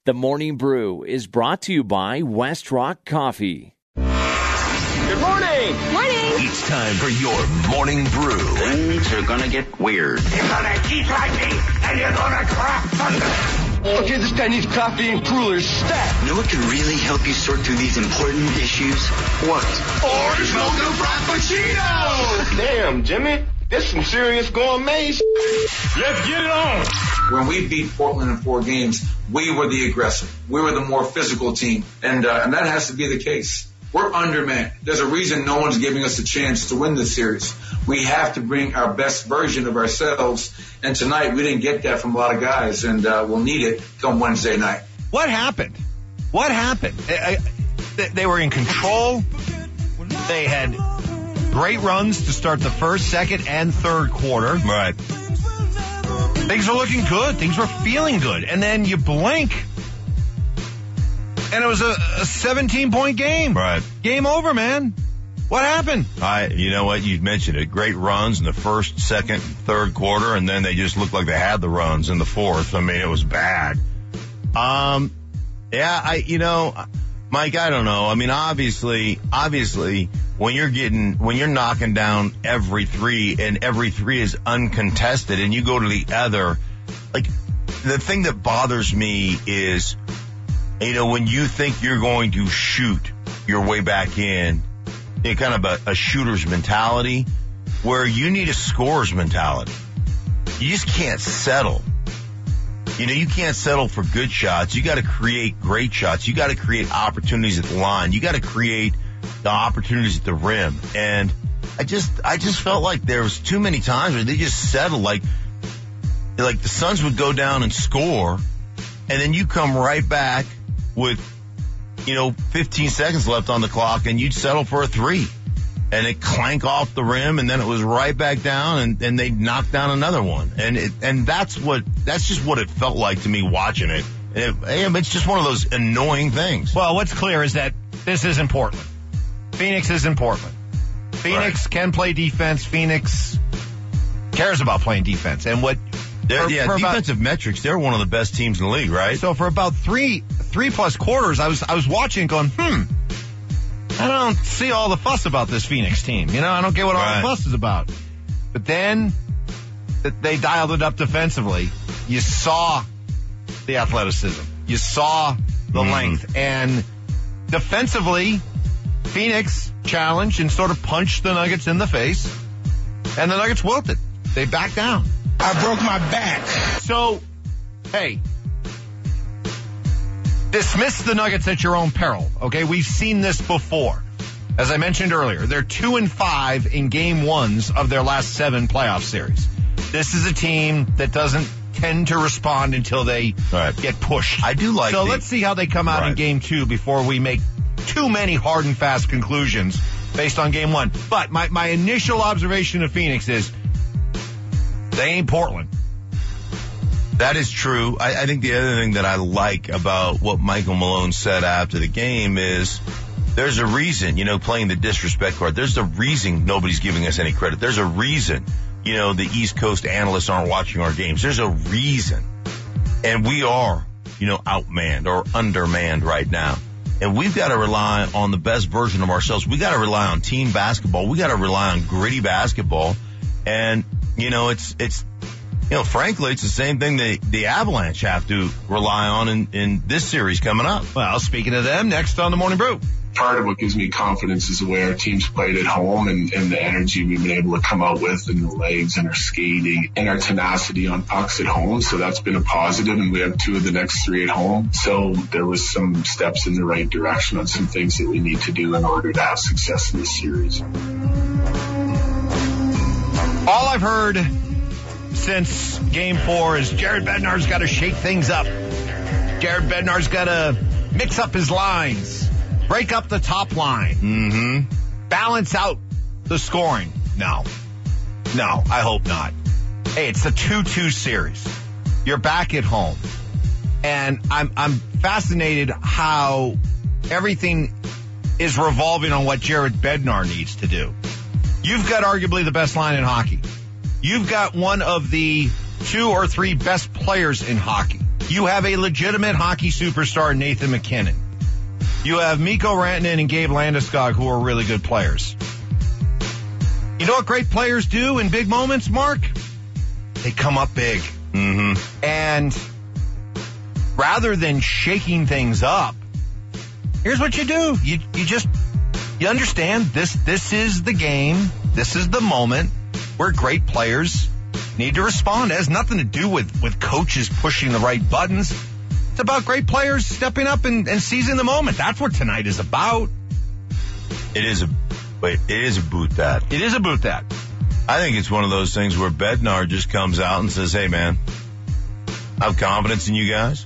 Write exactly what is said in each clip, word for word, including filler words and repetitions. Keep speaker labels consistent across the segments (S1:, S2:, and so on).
S1: The Morning Brew is brought to you by West Rock Coffee.
S2: Good morning!
S3: Morning!
S4: It's time for your Morning Brew.
S5: Things are gonna get weird.
S6: You're gonna eat like me, and you're gonna crap thunder.
S7: Okay, this guy needs coffee and crullers stat.
S5: You know what can really help you sort through these important issues?
S6: What? Orange mocha frappuccino!
S7: Damn, Jimmy. This some serious gourmet sh**.
S6: Let's get it on!
S8: When we beat Portland in four games, we were the aggressor. We were the more physical team. And, uh, and that has to be the case. We're undermanned. There's a reason no one's giving us a chance to win this series. We have to bring our best version of ourselves. And tonight, we didn't get that from a lot of guys, and uh, we'll need it come Wednesday night.
S9: What happened? What happened? I, I, they were in control. They had great runs to start the first, second, and third quarter.
S4: Right.
S9: Things were looking good. Things were feeling good. And then you blink, and it was a, a seventeen-point game.
S4: Right.
S9: Game over, man. What happened?
S4: I, you know what? You mentioned it. Great runs in the first, second, third quarter, and then they just looked like they had the runs in the fourth. I mean, it was bad. Um, yeah, I, you know, Mike, I don't know. I mean, obviously, obviously, when you're getting, when you're knocking down every three and every three is uncontested and you go to the other, like, the thing that bothers me is, you know, when you think you're going to shoot your way back in, you know, kind of a, a shooter's mentality, where you need a scorer's mentality. You just can't settle. You know, you can't settle for good shots. You got to create great shots. You got to create opportunities at the line. You got to create the opportunities at the rim. And I just, I just felt like there was too many times where they just settled. Like, like the Suns would go down and score, and then you come right back with, you know, fifteen seconds left on the clock, and you'd settle for a three. And it clank off the rim, and then it was right back down, and, and they'd knock down another one. And it, and that's what, that's just what it felt like to me watching it. it. It's just one of those annoying things.
S9: Well, what's clear is that this isn't Portland. Phoenix isn't Portland. Phoenix right. can play defense. Phoenix cares about playing defense. And what,
S4: for, yeah,
S9: for
S4: defensive
S9: about,
S4: metrics, they're one of the best teams in the league, right?
S9: So for about three, three plus quarters, I was, I was watching going, hmm, I don't see all the fuss about this Phoenix team. You know, I don't get what all
S4: right.
S9: the fuss is about. But then they dialed it up defensively. You saw the athleticism. You saw the mm. length. And defensively, Phoenix challenged and sort of punched the Nuggets in the face. And the Nuggets wilted. They backed down.
S6: I broke my back.
S9: So, hey, dismiss the Nuggets at your own peril, okay? We've seen this before. As I mentioned earlier, they're two and five in game ones of their last seven playoff series. This is a team that doesn't tend to respond until they right. get pushed.
S4: I do like
S9: So
S4: the,
S9: let's see how they come out right. in game two before we make too many hard and fast conclusions based on game one. But my, my initial observation of Phoenix is they ain't Portland.
S4: That is true. I, I think the other thing that I like about what Michael Malone said after the game is there's a reason, you know, playing the disrespect card. There's a reason nobody's giving us any credit. There's a reason, you know, the East Coast analysts aren't watching our games. There's a reason. And we are, you know, outmanned or undermanned right now. And we've got to rely on the best version of ourselves. We got to rely on team basketball. We got to rely on gritty basketball. And, you know, it's, it's, You know, frankly, it's the same thing the, the Avalanche have to rely on in, in this series coming up.
S9: Well, speaking of them, next on the Morning Brew.
S10: Part of what gives me confidence is the way our team's played at home and, and the energy we've been able to come out with and the legs and our skating and our tenacity on pucks at home. So that's been a positive, and we have two of the next three at home. So there was some steps in the right direction on some things that we need to do in order to have success in this series.
S9: All I've heard since game four is Jared Bednar's got to shake things up. Jared Bednar's got to mix up his lines, break up the top line,
S4: mm-hmm.
S9: balance out the scoring. No, no, I hope not. Hey, it's a two two series. You're back at home. And I'm, I'm fascinated how everything is revolving on what Jared Bednar needs to do. You've got arguably the best line in hockey. You've got one of the two or three best players in hockey. You have a legitimate hockey superstar, Nathan McKinnon. You have Mikko Rantanen and Gabe Landeskog, who are really good players. You know what great players do in big moments, Mark? They come up big.
S4: Mm-hmm.
S9: And rather than shaking things up, here's what you do. You you just, you understand this, this is the game. This is the moment where great players need to respond. It has nothing to do with, with coaches pushing the right buttons. It's about great players stepping up and, and seizing the moment. That's what tonight is about.
S4: It is a, wait, it is about that.
S9: It is about that.
S4: I think it's one of those things where Bednar just comes out and says, hey, man, I have confidence in you guys.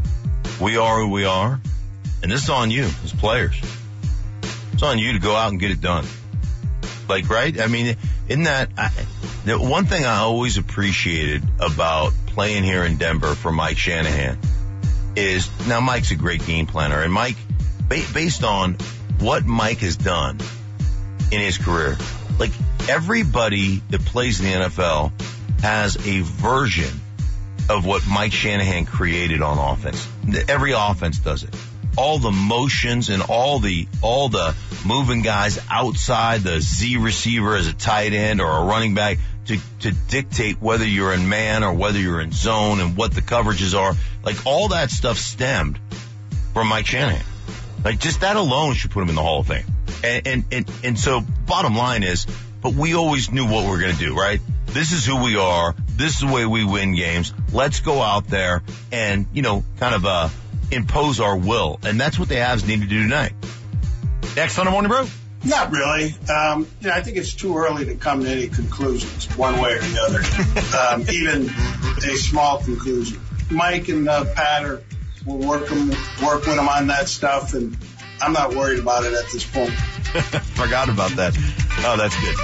S4: We are who we are. And this is on you as players. It's on you to go out and get it done. Like, right? I mean, isn't that, I, the one thing I always appreciated about playing here in Denver for Mike Shanahan is, now Mike's a great game planner. And Mike, ba- based on what Mike has done in his career, like, everybody that plays in the N F L has a version of what Mike Shanahan created on offense. Every offense does it. All the motions and all the all the moving guys outside the Z receiver as a tight end or a running back to, to dictate whether you're in man or whether you're in zone and what the coverages are. Like, all that stuff stemmed from Mike Shanahan. Like, just that alone should put him in the Hall of Fame. And and and, and so bottom line is, but we always knew what we were going to do, right? This is who we are. This is the way we win games. Let's go out there and, you know, kind of uh, impose our will. And that's what the Avs need to do tonight.
S9: Next on the Morning Brew.
S3: Not really. Um, you know, I think it's too early to come to any conclusions, one way or the other, um, even a small conclusion. Mike and uh, Pat are, will work, them, work with them on that stuff, and I'm not worried about it at this point.
S9: Forgot about that. Oh, that's good.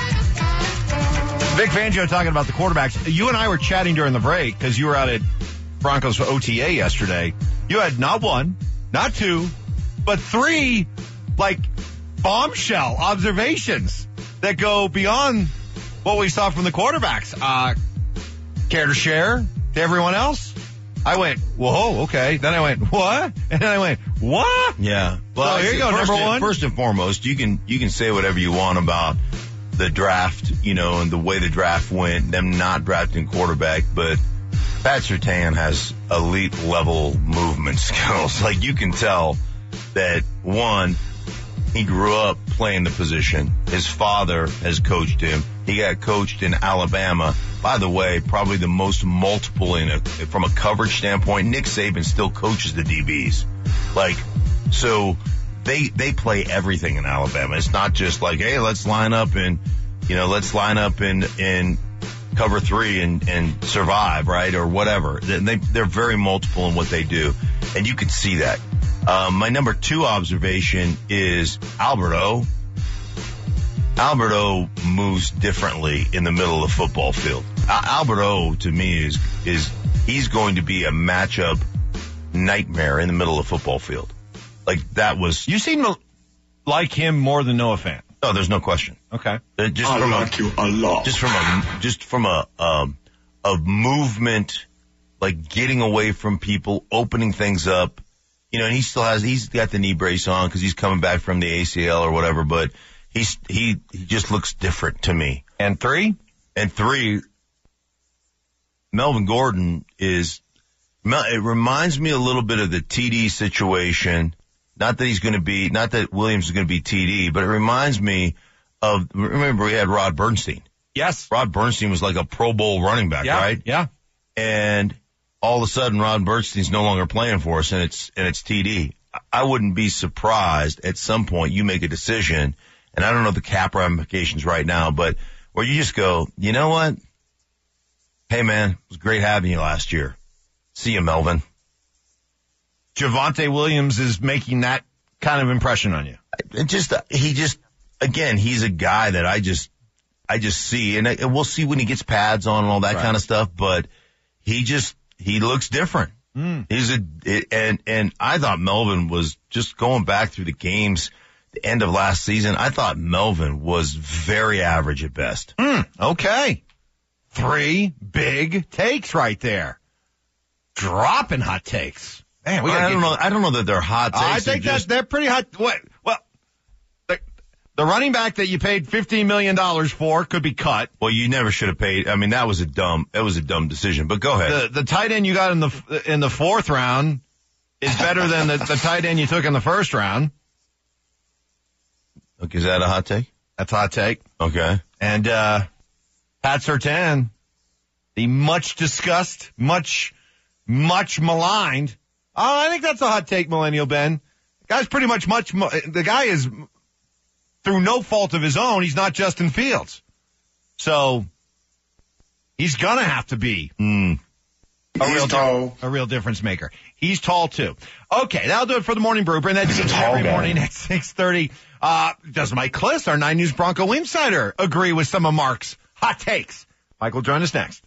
S9: Vic Fangio talking about the quarterbacks. You and I were chatting during the break because you were out at Broncos O T A yesterday. You had not one, not two, but three, like, bombshell observations that go beyond what we saw from the quarterbacks. Uh, care to share to everyone else? I went, whoa, okay. Then I went, what? And then I went, what?
S4: Yeah. Well,
S9: so here you go,
S4: first
S9: number
S4: and,
S9: one.
S4: First and foremost, you can you can say whatever you want about the draft, you know, and the way the draft went, them not drafting quarterback, but Pat Surtain has elite level movement skills. Like, you can tell that, one, he grew up playing the position. His father has coached him. He got coached in Alabama. By the way, probably the most multiple in a, from a coverage standpoint. Nick Saban still coaches the D Bs. Like, so they, they play everything in Alabama. It's not just like, hey, let's line up and, you know, let's line up in, in cover three and, and survive, right? Or whatever. They, they're very multiple in what they do. And you can see that. Um, my number two observation is Alberto. Alberto moves differently in the middle of the football field. Al- Alberto, to me, is is he's going to be a matchup nightmare in the middle of the football field. Like, that was...
S9: You seem to like him more than Noah Fant.
S4: Oh, there's no question.
S9: Okay.
S4: Uh, just
S6: I
S4: from
S6: like
S4: a,
S6: you a lot.
S4: Just from a, just from a, um, a movement, like getting away from people, opening things up. You know, and he still has, he's got the knee brace on because he's coming back from the A C L or whatever, but he's, he, he just looks different to me.
S9: And three?
S4: And three, Melvin Gordon is, it reminds me a little bit of the T D situation. Not that he's going to be, not that Williams is going to be T D, but it reminds me of, remember we had Rod Bernstein.
S9: Yes.
S4: Rod Bernstein was like a Pro Bowl running back,
S9: yeah,
S4: right?
S9: Yeah.
S4: And all of a sudden Rod Bernstein's no longer playing for us and it's, and it's T D. I wouldn't be surprised at some point you make a decision, and I don't know the cap ramifications right now, but where you just go, you know what? Hey man, it was great having you last year. See you, Melvin.
S9: Javonte Williams is making that kind of impression on you.
S4: It just, he just, again, he's a guy that I just, I just see, and, I, and we'll see when he gets pads on and all that
S9: right.
S4: kind of stuff, but he just, he looks different.
S9: Mm.
S4: He's a, it, and, and I thought Melvin was just going back through the games, the end of last season. I thought Melvin was very average at best.
S9: Mm. Okay. Three big takes right there. dropping hot takes. Man, we
S4: I don't
S9: get,
S4: know. I don't know that they're hot takes.
S9: I think
S4: they're
S9: that
S4: just,
S9: they're pretty hot. What? Well, the, the running back that you paid fifteen million dollars for could be cut.
S4: Well, you never should have paid. I mean, that was a dumb, that was a dumb decision, but go ahead.
S9: The, the tight end you got in the, in the fourth round is better than the, the tight end you took in the first round.
S4: Okay, is that a hot take?
S9: That's a hot take.
S4: Okay.
S9: And, uh, Pat Surtain, the much discussed, much, much maligned. Oh, I think that's a hot take, Millennial Ben. The guy's pretty much much, the guy is, through no fault of his own, he's not Justin Fields. So, he's gonna have to be
S4: mm.
S9: a, real
S3: tall.
S9: Di- a real difference maker. He's tall too. Okay, that'll do it for the Morning Brew. And that's every guy. Morning at six thirty. Uh, does Mike Kliss, our nine News Bronco insider, agree with some of Mark's hot takes? Mike will join us next.